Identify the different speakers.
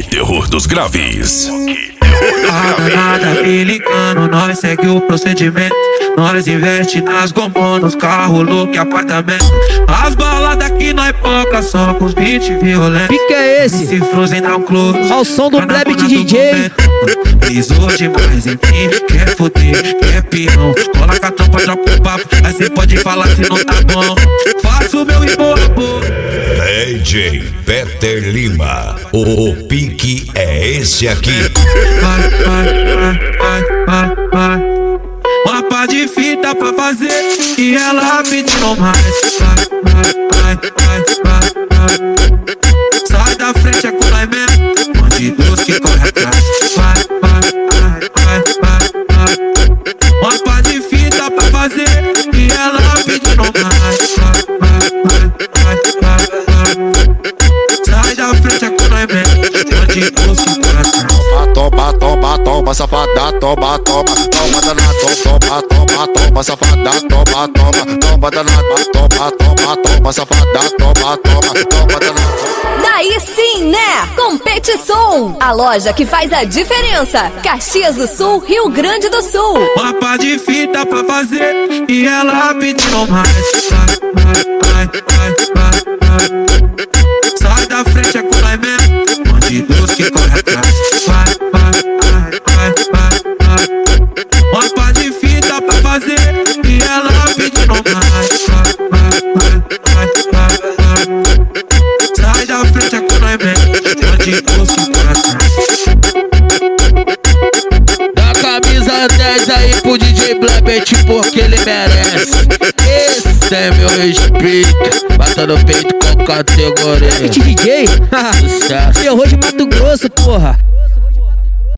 Speaker 1: terror dos graves.
Speaker 2: Nada me ligando, nós segue o procedimento. Nós investe nas gomonas, carro, look, apartamento. As baladas aqui nós foca só com os beats violentos.
Speaker 3: Pique é esse?
Speaker 2: Se Frozen dá um close
Speaker 3: Ao som do Bleb de DJ.
Speaker 2: Pisou demais em mim, quer foder, quer peão. Cola com a tampa, troca o papo, aí cê pode falar se não tá bom. Faço meu imorbo.
Speaker 1: DJ Peter Lima, o pique é esse aqui.
Speaker 2: Vai. Uma pá de fita pra fazer e ela pedindo mais. Vai. Sai da frente, é com nós mesmo. Bandidos que corre atrás. Vai. Uma pá de fita pra fazer e ela pedindo mais. Vai. Sai da frente, é com nós mesmo. Bandidos que corre atrás.
Speaker 4: Toma, safada, toma, danada, toma, safada, toma, danada, toma, safada, toma, danada.
Speaker 5: Daí sim, né? Competição, a loja que faz a diferença. Caxias do Sul, Rio Grande do Sul.
Speaker 2: Uma pá de fita pra fazer e ela pedindo mais. Vai. Sai da frente, é com nós mesmo. Bandidos que corre atrás. Vai. Uma pá de fita pra fazer e ela pedindo mais. Vai. Sai da frente, é com nós mesmo. Bandidos que corre atrás.
Speaker 3: Dá camisa 10 aí pro DJ Blebet porque ele merece. Esse é meu respeito, bata no peito com categoria. Blebet DJ? Terror de Mato Grosso, porra.